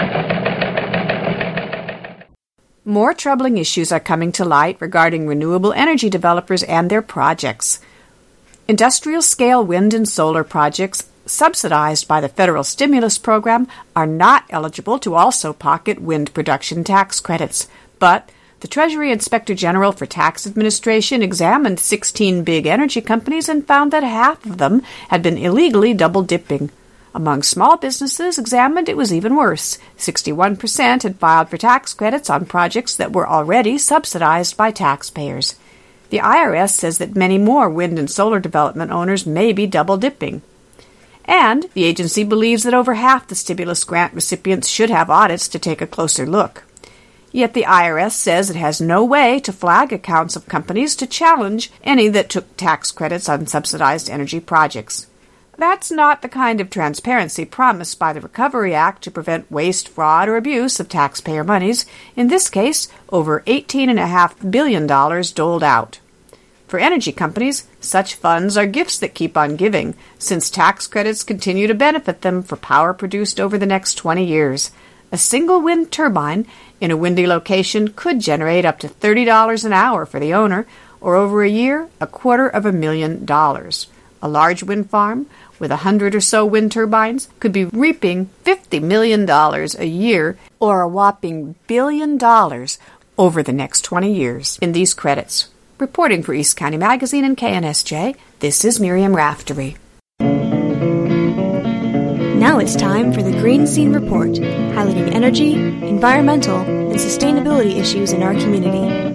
More troubling issues are coming to light regarding renewable energy developers and their projects. Industrial-scale wind and solar projects subsidized by the federal stimulus program are not eligible to also pocket wind production tax credits, but the Treasury Inspector General for Tax Administration examined sixteen big energy companies and found that half of them had been illegally double-dipping. Among small businesses examined, it was even worse. sixty-one percent had filed for tax credits on projects that were already subsidized by taxpayers. The I R S says that many more wind and solar development owners may be double-dipping. And the agency believes that over half the stimulus grant recipients should have audits to take a closer look. Yet the I R S says it has no way to flag accounts of companies to challenge any that took tax credits on subsidized energy projects. That's not the kind of transparency promised by the Recovery Act to prevent waste, fraud, or abuse of taxpayer monies, in this case, over eighteen point five billion dollars doled out. For energy companies, such funds are gifts that keep on giving, since tax credits continue to benefit them for power produced over the next twenty years. A single wind turbine in a windy location could generate up to thirty dollars an hour for the owner, or over a year, a quarter of a million dollars. A large wind farm with a hundred or so wind turbines could be reaping fifty million dollars a year, or a whopping billion dollars over the next twenty years in these credits. Reporting for East County Magazine and K N S J, this is Miriam Raftery. Now it's time for the Green Scene Report, highlighting energy, environmental, and sustainability issues in our community.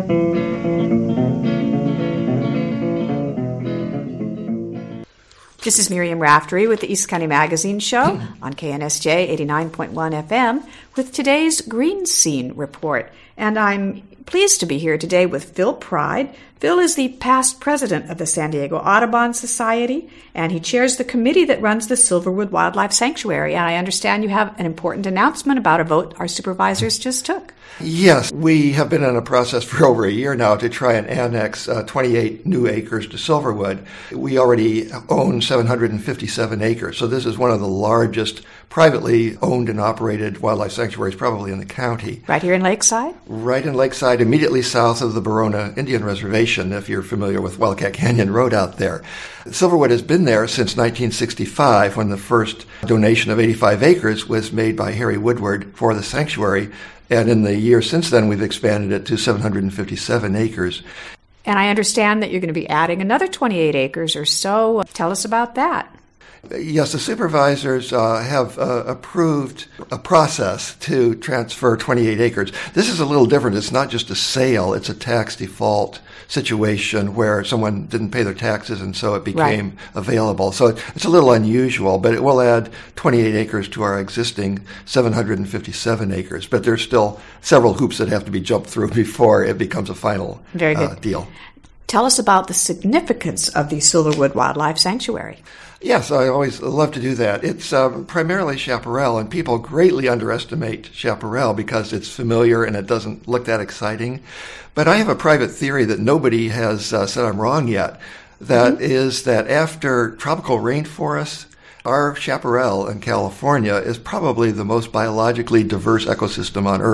This is Miriam Raftery with the East County Magazine Show on K N S J eighty-nine point one F M with today's Green Scene Report. And I'm pleased to be here today with Phil Pride. Phil is the past president of the San Diego Audubon Society, and he chairs the committee that runs the Silverwood Wildlife Sanctuary. And I understand you have an important announcement about a vote our supervisors just took. Yes, we have been in a process for over a year now to try and annex uh, twenty-eight new acres to Silverwood. We already own seven hundred fifty-seven acres, so this is one of the largest privately owned and operated wildlife sanctuaries probably in the county. Right here in Lakeside? Right in Lakeside, immediately south of the Barona Indian Reservation, if you're familiar with Wildcat Canyon Road out there. Silverwood has been there since nineteen sixty-five, when the first donation of eighty-five acres was made by Harry Woodward for the sanctuary. And in the years since then, we've expanded it to seven hundred fifty-seven acres. And I understand that you're going to be adding another twenty-eight acres or so. Tell us about that. Yes, the supervisors uh, have uh, approved a process to transfer twenty-eight acres. This is a little different. It's not just a sale. It's a tax default situation where someone didn't pay their taxes and so it became right. available. So it's a little unusual, but it will add twenty-eight acres to our existing seven hundred fifty-seven acres. But there's still several hoops that have to be jumped through before it becomes a final Very good. Uh, deal. Tell us about the significance of the Silverwood Wildlife Sanctuary. Yes, I always love to do that. It's um, primarily chaparral, and people greatly underestimate chaparral because it's familiar and it doesn't look that exciting. But I have a private theory that nobody has uh, said I'm wrong yet. That mm-hmm. is that after tropical rainforests, our chaparral in California is probably the most biologically diverse ecosystem on Earth.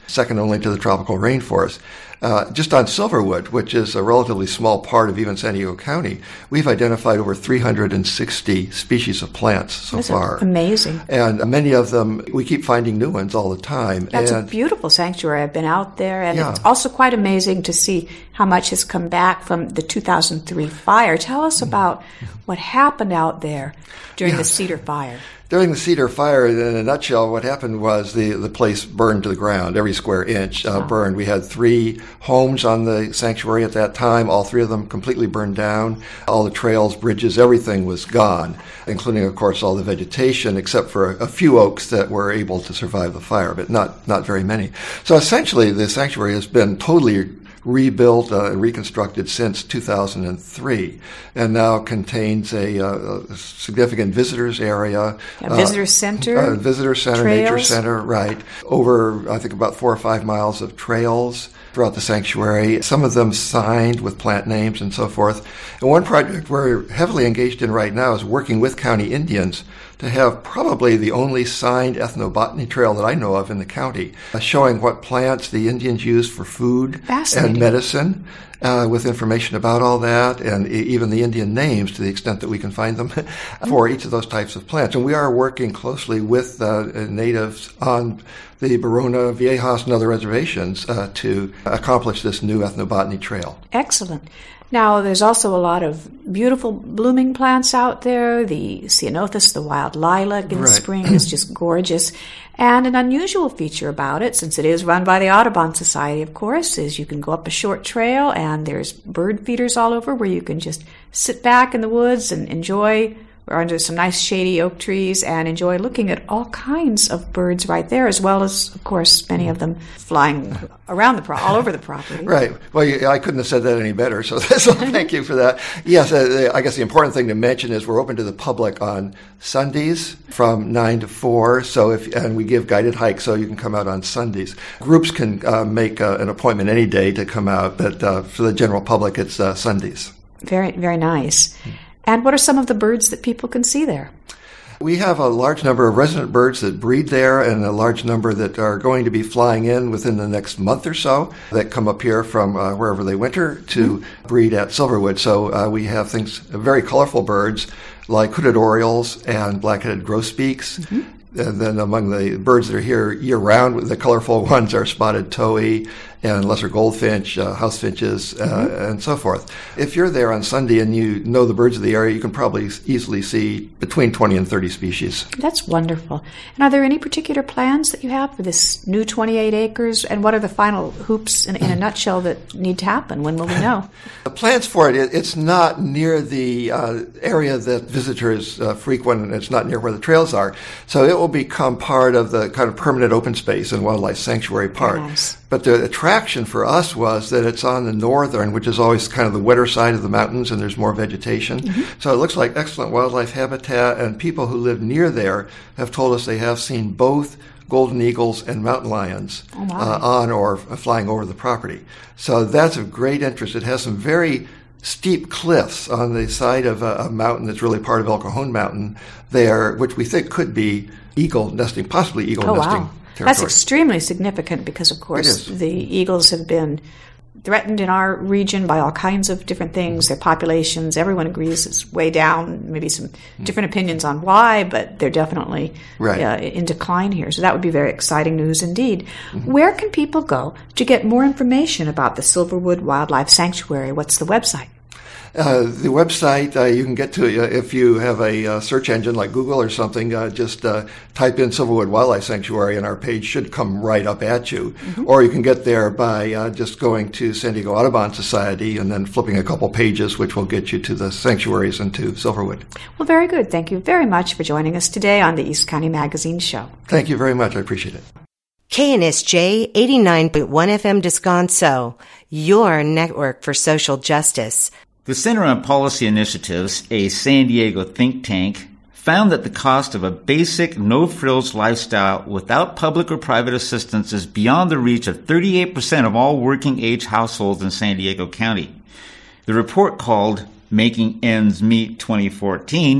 second only to the tropical rainforest. Uh, just on Silverwood, which is a relatively small part of even San Diego County, we've identified over three hundred sixty species of plants so That's far. Amazing. And many of them, we keep finding new ones all the time. That's and a beautiful sanctuary. I've been out there, and yeah. it's also quite amazing to see how much has come back from the two thousand three fire. Tell us about what happened out there during yeah. the Cedar Fire. During the Cedar Fire, in a nutshell, what happened was the, the place burned to the ground. Every square inch uh, wow. burned. We had three homes on the sanctuary at that time. All three of them completely burned down. All the trails, bridges, everything was gone, including, of course, all the vegetation, except for a, a few oaks that were able to survive the fire, but not, not very many. So essentially, the sanctuary has been totally rebuilt uh, and reconstructed since two thousand three, and now contains a, uh, a significant visitors area. A visitor center. Uh, visitor center, trails. nature center, right. Over, I think, about four or five miles of trails throughout the sanctuary, some of them signed with plant names and so forth. And one project we're heavily engaged in right now is working with county Indians to have probably the only signed ethnobotany trail that I know of in the county, uh, showing what plants the Indians use for food and medicine, uh, with information about all that, and e- even the Indian names to the extent that we can find them for each of those types of plants. And we are working closely with uh, natives on the Barona Viejas and other reservations uh, to accomplish this new ethnobotany trail. Excellent. Now, there's also a lot of beautiful blooming plants out there. The ceanothus, the wild lilac in right. the spring is just gorgeous. And an unusual feature about it, since it is run by the Audubon Society, of course, is you can go up a short trail and there's bird feeders all over where you can just sit back in the woods and enjoy, or under some nice shady oak trees, and enjoy looking at all kinds of birds right there, as well as, of course, many of them flying around the pro- all over the property. Right. Well, you, I couldn't have said that any better, so, so thank you for that. Yes, uh, I guess the important thing to mention is we're open to the public on Sundays from nine to four, so if and we give guided hikes, so you can come out on Sundays. Groups can uh, make uh, an appointment any day to come out, but uh, for the general public, it's uh, Sundays. Very, very nice. And what are some of the birds that people can see there? We have a large number of resident birds that breed there, and a large number that are going to be flying in within the next month or so that come up here from uh, wherever they winter to mm-hmm. breed at Silverwood. So uh, we have things, very colorful birds like hooded orioles and black-headed grosbeaks. Mm-hmm. And then among the birds that are here year-round, the colorful ones are spotted towhee and lesser goldfinch, uh, house finches, uh, mm-hmm. and so forth. If you're there on Sunday and you know the birds of the area, you can probably easily see between twenty and thirty species. That's wonderful. And are there any particular plans that you have for this new twenty-eight acres? And what are the final hoops in, in a nutshell that need to happen? When will we know? The plans for it, it it's not near the uh, area that visitors uh, frequent, and it's not near where the trails are. So it will become part of the kind of permanent open space and wildlife sanctuary part. Nice. But the attraction for us was that it's on the northern, which is always kind of the wetter side of the mountains, and there's more vegetation. Mm-hmm. So it looks like excellent wildlife habitat, and people who live near there have told us they have seen both golden eagles and mountain lions oh, wow. uh, on or flying over the property. So that's of great interest. It has some very steep cliffs on the side of a, a mountain that's really part of El Cajon Mountain there, which we think could be eagle nesting, possibly eagle oh, nesting. Wow. Territory. That's extremely significant because, of course, the eagles have been threatened in our region by all kinds of different things. Their populations, everyone agrees, is way down. Maybe some different opinions on why, but they're definitely right. uh, in decline here. So that would be very exciting news indeed. Mm-hmm. Where can people go to get more information about the Silverwood Wildlife Sanctuary? What's the website? Uh, the website, uh, you can get to uh, if you have a uh, search engine like Google or something, uh, just uh, type in Silverwood Wildlife Sanctuary and our page should come right up at you. Mm-hmm. Or you can get there by uh, just going to San Diego Audubon Society and then flipping a couple pages, which will get you to the sanctuaries and to Silverwood. Well, very good. Thank you very much for joining us today on the East County Magazine Show. Thank you very much. I appreciate it. K N S J eighty-nine point one F M Descanso, your network for social justice. The Center on Policy Initiatives, a San Diego think tank, found that the cost of a basic no-frills lifestyle without public or private assistance is beyond the reach of thirty-eight percent of all working-age households in San Diego County. The report, called Making Ends Meet twenty fourteen,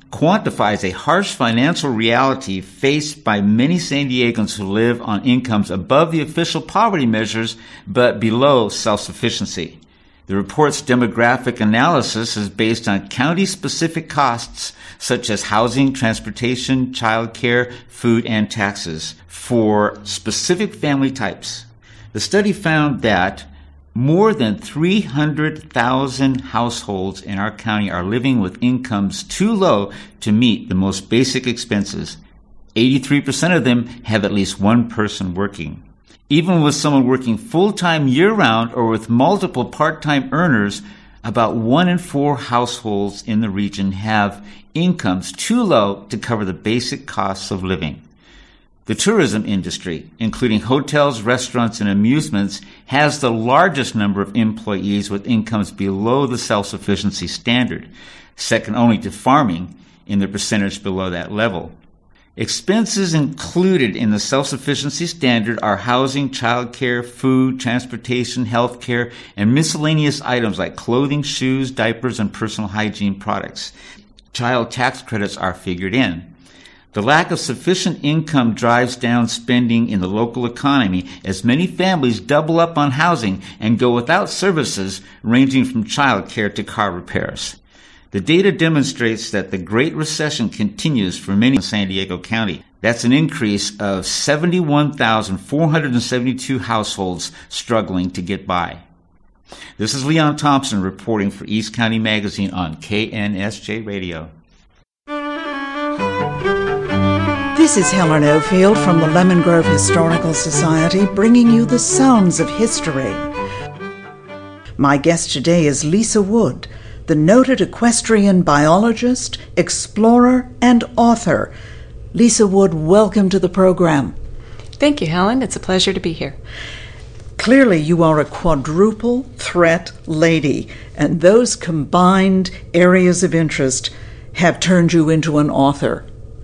quantifies a harsh financial reality faced by many San Diegans who live on incomes above the official poverty measures but below self-sufficiency. The report's demographic analysis is based on county-specific costs such as housing, transportation, child care, food, and taxes for specific family types. The study found that more than three hundred thousand households in our county are living with incomes too low to meet the most basic expenses. eighty-three percent of them have at least one person working. Even with someone working full-time year-round or with multiple part-time earners, about one in four households in the region have incomes too low to cover the basic costs of living. The tourism industry, including hotels, restaurants, and amusements, has the largest number of employees with incomes below the self-sufficiency standard, second only to farming in the percentage below that level. Expenses included in the self-sufficiency standard are housing, child care, food, transportation, health care, and miscellaneous items like clothing, shoes, diapers, and personal hygiene products. Child tax credits are figured in. The lack of sufficient income drives down spending in the local economy as many families double up on housing and go without services ranging from child care to car repairs. The data demonstrates that the Great Recession continues for many in San Diego County. That's an increase of seventy-one thousand four hundred seventy-two households struggling to get by. This is Leon Thompson reporting for East County Magazine on K N S J Radio. This is Helen Ofield from the Lemon Grove Historical Society, bringing you the sounds of history. My guest today is Lisa Wood, the noted equestrian biologist, explorer, and author. Lisa Wood, welcome to the program. Thank you, Helen. It's a pleasure to be here. Clearly, you are a quadruple threat lady, and those combined areas of interest have turned you into an author.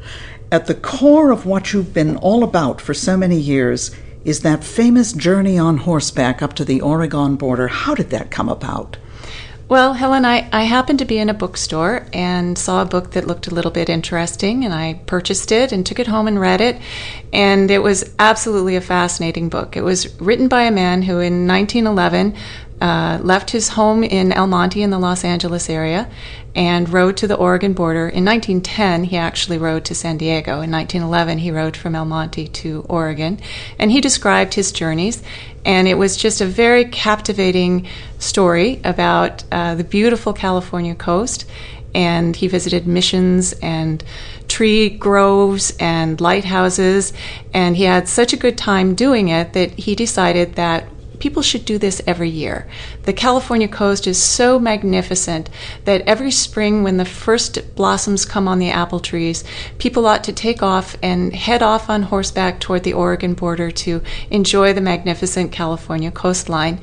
At the core of what you've been all about for so many years is that famous journey on horseback up to the Oregon border. How did that come about? Well, Helen, I, I happened to be in a bookstore and saw a book that looked a little bit interesting, and I purchased it and took it home and read it, and it was absolutely a fascinating book. It was written by a man who in nineteen eleven uh, left his home in El Monte in the Los Angeles area and rode to the Oregon border. In nineteen ten, he actually rode to San Diego. In nineteen eleven, he rode from El Monte to Oregon, and he described his journeys. And it was just a very captivating story about uh, the beautiful California coast. And he visited missions and tree groves and lighthouses. And he had such a good time doing it that he decided that people should do this every year. The California coast is so magnificent that every spring when the first blossoms come on the apple trees, people ought to take off and head off on horseback toward the Oregon border to enjoy the magnificent California coastline.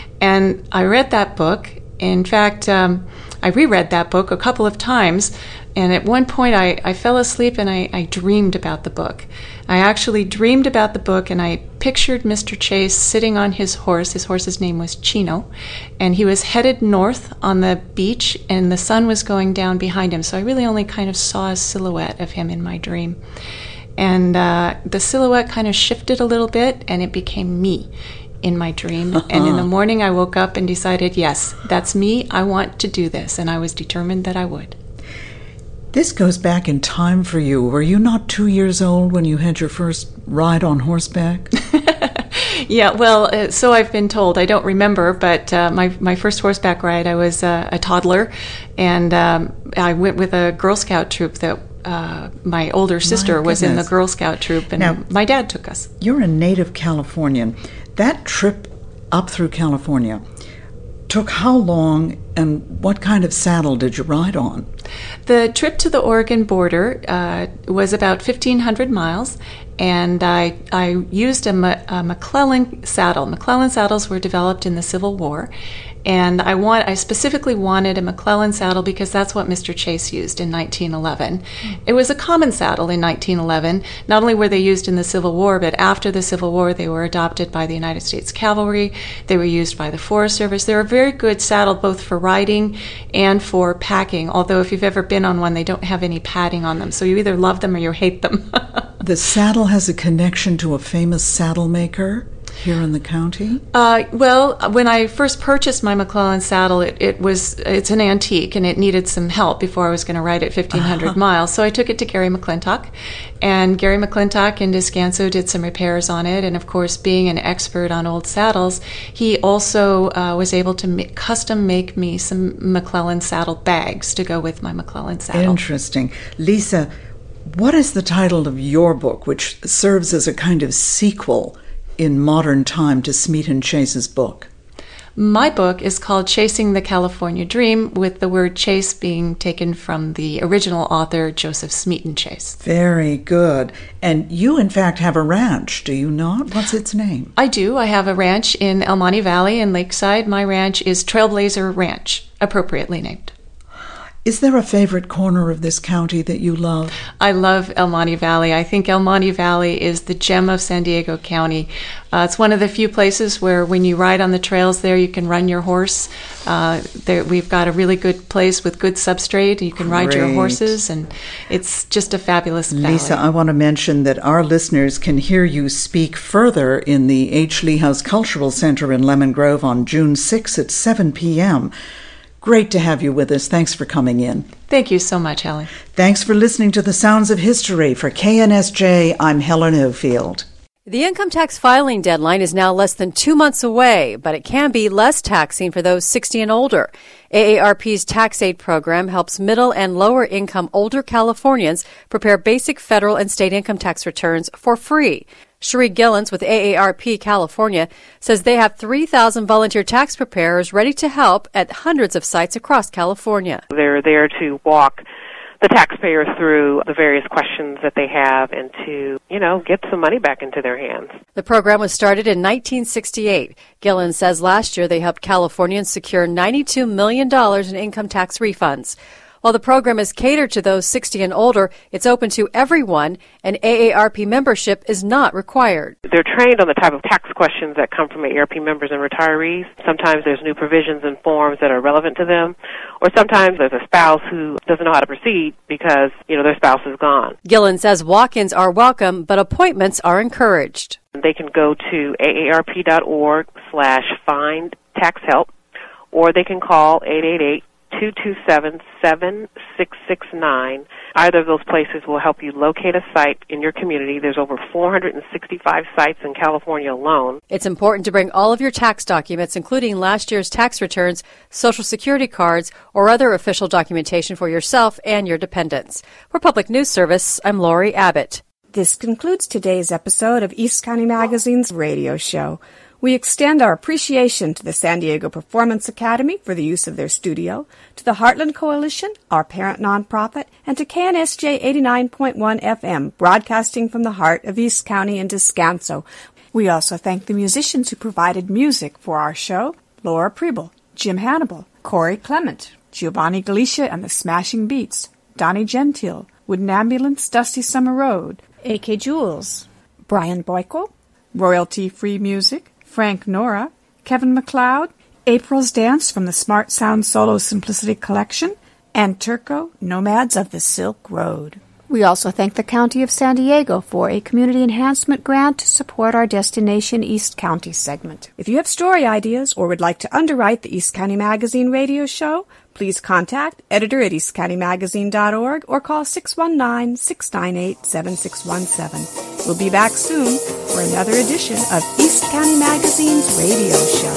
And I read that book. In fact, um, I reread that book a couple of times, and at one point I, I fell asleep and I, I dreamed about the book. I actually dreamed about the book, and I pictured Mister Chase sitting on his horse. His horse's name was Chino, and he was headed north on the beach, and the sun was going down behind him. So I really only kind of saw a silhouette of him in my dream. And uh, the silhouette kind of shifted a little bit, and it became me in my dream. And in the morning I woke up and decided, yes, that's me. I want to do this. And I was determined that I would. This goes back in time for you. Were you not two years old when you had your first ride on horseback? Yeah, well, uh, so I've been told. I don't remember, but uh, my, my first horseback ride, I was uh, a toddler, and um, I went with a Girl Scout troop that uh, my older sister my was in the Girl Scout troop, and now, my dad took us. You're a native Californian. That trip up through California took how long, and what kind of saddle did you ride on? The trip to the Oregon border uh, was about fifteen hundred miles, and I I used a, a McClellan saddle. McClellan saddles were developed in the Civil War, And I want I specifically wanted a McClellan saddle because that's what Mister Chase used in nineteen eleven. It was a common saddle in nineteen eleven. Not only were they used in the Civil War, but after the Civil War they were adopted by the United States Cavalry. They were used by the Forest Service. They're a very good saddle both for riding and for packing, although if you've ever been on one, they don't have any padding on them. So you either love them or you hate them. The saddle has a connection to a famous saddle maker here in the county? Uh, well, when I first purchased my McClellan saddle, it, it was it's an antique and it needed some help before I was going to ride it fifteen hundred uh-huh. miles. So I took it to Gary McClintock, and Gary McClintock in Descanso did some repairs on it. And of course, being an expert on old saddles, he also uh, was able to make, custom make me some McClellan saddle bags to go with my McClellan saddle. Interesting. Lisa, what is the title of your book, which serves as a kind of sequel in modern time to Smeaton Chase's book? My book is called Chasing the California Dream, with the word chase being taken from the original author, Joseph Smeaton Chase. Very good. And you, in fact, have a ranch, do you not? What's its name? I do. I have a ranch in El Monte Valley in Lakeside. My ranch is Trailblazer Ranch, appropriately named. Is there a favorite corner of this county that you love? I love El Monte Valley. I think El Monte Valley is the gem of San Diego County. Uh, it's one of the few places where when you ride on the trails there, you can run your horse. Uh, there, we've got a really good place with good substrate. You can ride Great. your horses, and it's just a fabulous valley. Lisa, I want to mention that our listeners can hear you speak further in the H. Lee House Cultural Center in Lemon Grove on June sixth at seven p.m., Great to have you with us. Thanks for coming in. Thank you so much, Helen. Thanks for listening to The Sounds of History. For K N S J, I'm Helen Ofield. The income tax filing deadline is now less than two months away, but it can be less taxing for those sixty and older. A A R P's Tax Aid program helps middle and lower income older Californians prepare basic federal and state income tax returns for free. Cherie Gillens with A A R P California says they have three thousand volunteer tax preparers ready to help at hundreds of sites across California. They're there to walk the taxpayer through the various questions that they have and to, you know, get some money back into their hands. The program was started in nineteen sixty-eight. Gillen says last year they helped Californians secure ninety-two million dollars in income tax refunds. While the program is catered to those sixty and older, it's open to everyone, and A A R P membership is not required. They're trained on the type of tax questions that come from A A R P members and retirees. Sometimes there's new provisions and forms that are relevant to them, or sometimes there's a spouse who doesn't know how to proceed because, you know, their spouse is gone. Gillen says walk-ins are welcome, but appointments are encouraged. They can go to aarp.org slash find tax help, or they can call eight eight eight, two two seven, seven six six nine. Either of those places will help you locate a site in your community. There's over four hundred sixty-five sites in California alone. It's important to bring all of your tax documents, including last year's tax returns, Social Security cards, or other official documentation for yourself and your dependents. For Public News Service, I'm Lori Abbott. This concludes today's episode of East County Magazine's radio show. We extend our appreciation to the San Diego Performance Academy for the use of their studio, to the Heartland Coalition, our parent nonprofit, and to K N S J eighty-nine point one F M, broadcasting from the heart of East County and Descanso. We also thank the musicians who provided music for our show: Laura Preble, Jim Hannibal, Corey Clement, Giovanni Galicia and the Smashing Beats, Donnie Gentile, Wooden Ambulance, Dusty Summer Road, A K Jules, Brian Boyko, Royalty-Free Music, Frank Nora, Kevin MacLeod, April's Dance from the Smart Sound Solo Simplicity Collection, and Turco, Nomads of the Silk Road. We also thank the County of San Diego for a community enhancement grant to support our Destination East County segment. If you have story ideas or would like to underwrite the East County Magazine radio show, please contact editor at east county magazine dot org or call six one nine, six nine eight, seven six one seven. We'll be back soon for another edition of East County Magazine's radio show.